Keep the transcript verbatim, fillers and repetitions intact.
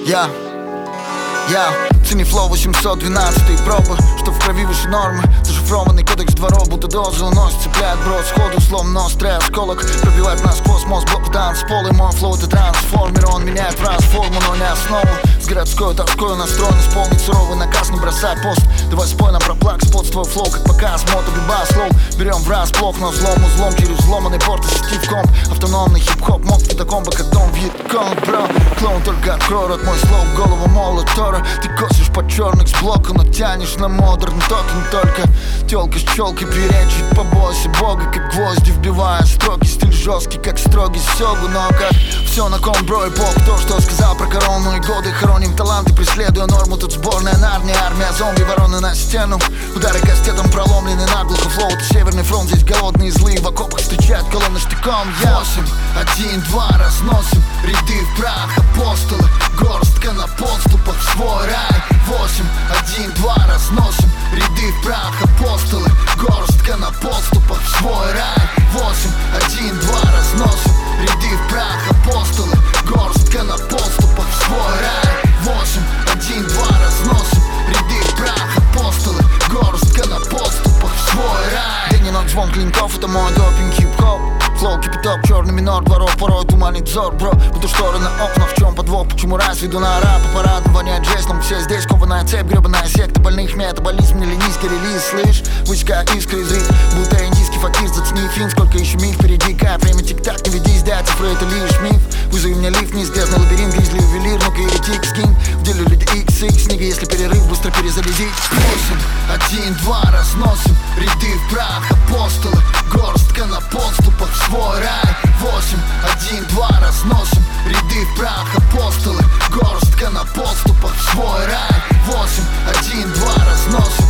Я, я цени флоу восемьсот двенадцать пробы, что в крови выше нормы. Зашифрованный кодекс дворов, будто дозы уносит, цепляет брод сходу, словно острый осколок. Пробивает насквозь мозг, блок танцпол. И мой флоу это трансформер, он меняет трансформу, но не основу. С городской тоской настроен исполнить суровый наказ, не бросать пост. Давай спой нам про плак, спот, твой флоу как показ. Мото, биба, слоу, берем врасплох, но взлом узлом через взломанный порт и сети в комп. Автономный хип-хоп, мог катакомба, как дом Вьетконг, бро. Клоун, только открой рот, мой слоу, голову молот Тора. Ты косишь по черных с блока, но тянешь на модерн токен. Только тёлка с челкой перечит по боссе бога, как гвозди вбивая строки. Стиль жесткий, как строгий сёгу, но как все на ком, бро, и бог. То, что сказал про корону и годы, хороним таланты, преследуя норму. Тут сборная нарния, армия зомби, вороны на стену. Удары кастетом проломлены наглухо. Флоу, это северный фронт, здесь голодные злые в окопах встречают колонны штыком. Я восемь, один, два, разносим ряды в прах, апостолы. Горстка на подступах в свой рай. Восемь, один, два, разносим ряды в прах, апостолы. Горстка на подступах в свой рай. Восемь, один, два, разносим ряды в прах, апостолы. Горстка на подступах в свой рай. Восемь, один, два, разносим ряды в прах, апостолы. Горстка на подступах в свой рай. День и ночь звон клинков, это мой допинг хип-хоп. Флоу, кипяток, черный минор, дворов, порой туманит взор, бро. Будто шторы на окна, в чем подвох, почему раз веду на ара. По парадам воняет жестом, все здесь кованая цепь, гребаная секта больных, метаболизм, или низкий релиз, слышь? Высекая искры из риф, будто индийский факир, зацени фин. Сколько еще миф впереди, кайф, время тик-так, не ведись, да, цифры это лишь миф. Вызови мне лифт, неизбежный лабиринт, гризли ювелир, ну-ка еретик, скинь. В деле люди икс икс, книга, если перерыв, быстро перезарядить. Восемь, один, два, разносим ряды в прах, апостолы. Горстка на подступах в свой рай. Восемь, один, два, разносим ряды в прах, апостолы. Горстка на подступах в свой рай. Восемь, один, два, разносим